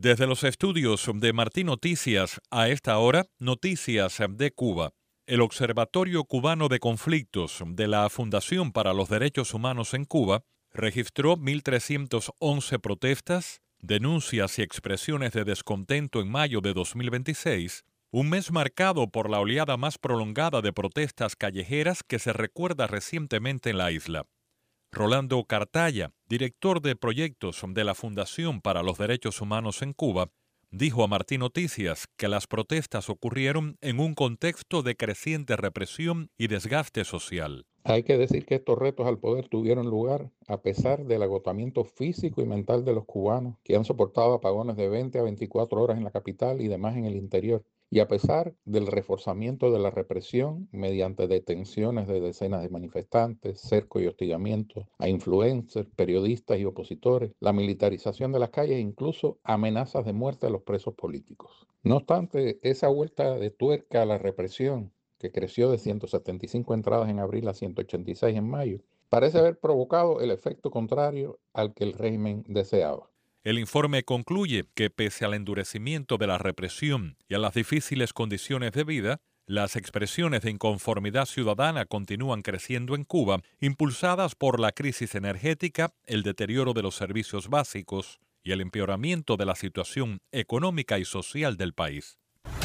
Desde los estudios de Martí Noticias a esta hora, noticias de Cuba. El Observatorio Cubano de Conflictos de la Fundación para los Derechos Humanos en Cuba registró 1.311 protestas, denuncias y expresiones de descontento en mayo de 2026, un mes marcado por la oleada más prolongada de protestas callejeras que se recuerda recientemente en la isla. Rolando Cartaya, director de proyectos de la Fundación para los Derechos Humanos en Cuba, dijo a Martí Noticias que las protestas ocurrieron en un contexto de creciente represión y desgaste social. Hay que decir que estos retos al poder tuvieron lugar a pesar del agotamiento físico y mental de los cubanos, que han soportado apagones de 20 a 24 horas en la capital y demás en el interior, y a pesar del reforzamiento de la represión mediante detenciones de decenas de manifestantes, cerco y hostigamiento a influencers, periodistas y opositores, la militarización de las calles e incluso amenazas de muerte a los presos políticos. No obstante, esa vuelta de tuerca a la represión, que creció de 175 entradas en abril a 186 en mayo, parece haber provocado el efecto contrario al que el régimen deseaba. El informe concluye que pese al endurecimiento de la represión y a las difíciles condiciones de vida, las expresiones de inconformidad ciudadana continúan creciendo en Cuba, impulsadas por la crisis energética, el deterioro de los servicios básicos y el empeoramiento de la situación económica y social del país.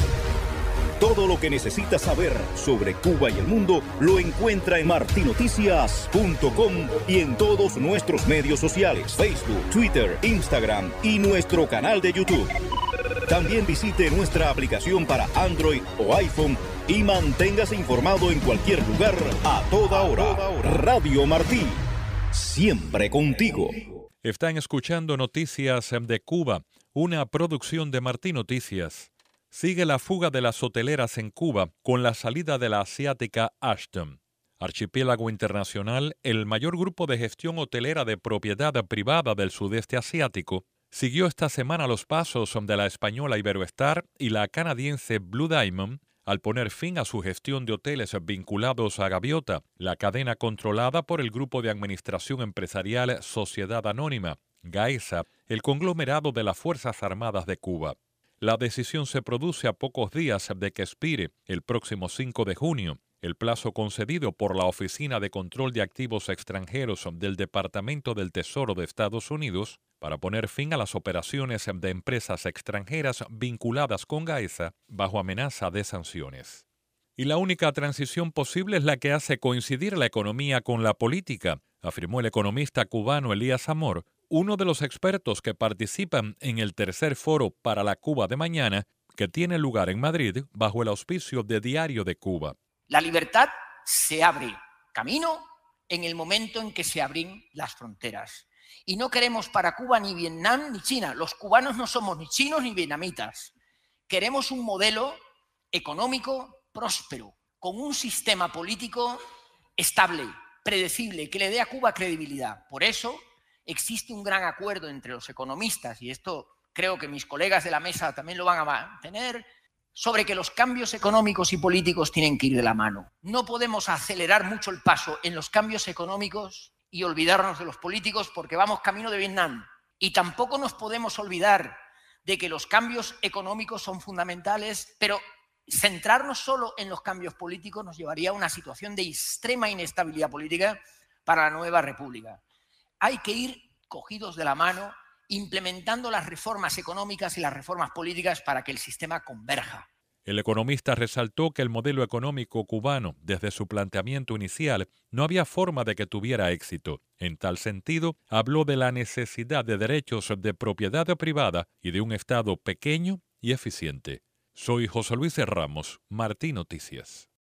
Todo lo que necesita saber sobre Cuba y el mundo lo encuentra en martinoticias.com y en todos nuestros medios sociales, Facebook, Twitter, Instagram y nuestro canal de YouTube. También visite nuestra aplicación para Android o iPhone y manténgase informado en cualquier lugar, a toda hora. Radio Martí, siempre contigo. Están escuchando Noticias de Cuba, una producción de Martí Noticias. Sigue la fuga de las hoteleras en Cuba con la salida de la asiática Ashton. Archipiélago Internacional, el mayor grupo de gestión hotelera de propiedad privada del sudeste asiático, siguió esta semana los pasos de la española Iberoestar y la canadiense Blue Diamond al poner fin a su gestión de hoteles vinculados a Gaviota, la cadena controlada por el Grupo de Administración Empresarial Sociedad Anónima, GAESA, el conglomerado de las Fuerzas Armadas de Cuba. La decisión se produce a pocos días de que expire, el próximo 5 de junio, el plazo concedido por la Oficina de Control de Activos Extranjeros del Departamento del Tesoro de Estados Unidos para poner fin a las operaciones de empresas extranjeras vinculadas con GAESA bajo amenaza de sanciones. Y la única transición posible es la que hace coincidir la economía con la política, afirmó el economista cubano Elías Amor, uno de los expertos que participan en el tercer foro para la Cuba de mañana, que tiene lugar en Madrid bajo el auspicio de Diario de Cuba. La libertad se abre camino en el momento en que se abren las fronteras. Y no queremos para Cuba ni Vietnam ni China. Los cubanos no somos ni chinos ni vietnamitas. Queremos un modelo económico próspero, con un sistema político estable, predecible, que le dé a Cuba credibilidad. Por eso existe un gran acuerdo entre los economistas, y esto creo que mis colegas de la mesa también lo van a mantener, sobre que los cambios económicos y políticos tienen que ir de la mano. No podemos acelerar mucho el paso en los cambios económicos y olvidarnos de los políticos porque vamos camino de Vietnam. Y tampoco nos podemos olvidar de que los cambios económicos son fundamentales, pero centrarnos solo en los cambios políticos nos llevaría a una situación de extrema inestabilidad política para la nueva república. Hay que ir cogidos de la mano, implementando las reformas económicas y las reformas políticas para que el sistema converja. El economista resaltó que el modelo económico cubano, desde su planteamiento inicial, no había forma de que tuviera éxito. En tal sentido, habló de la necesidad de derechos de propiedad privada y de un Estado pequeño y eficiente. Soy José Luis Ramos, Martí Noticias.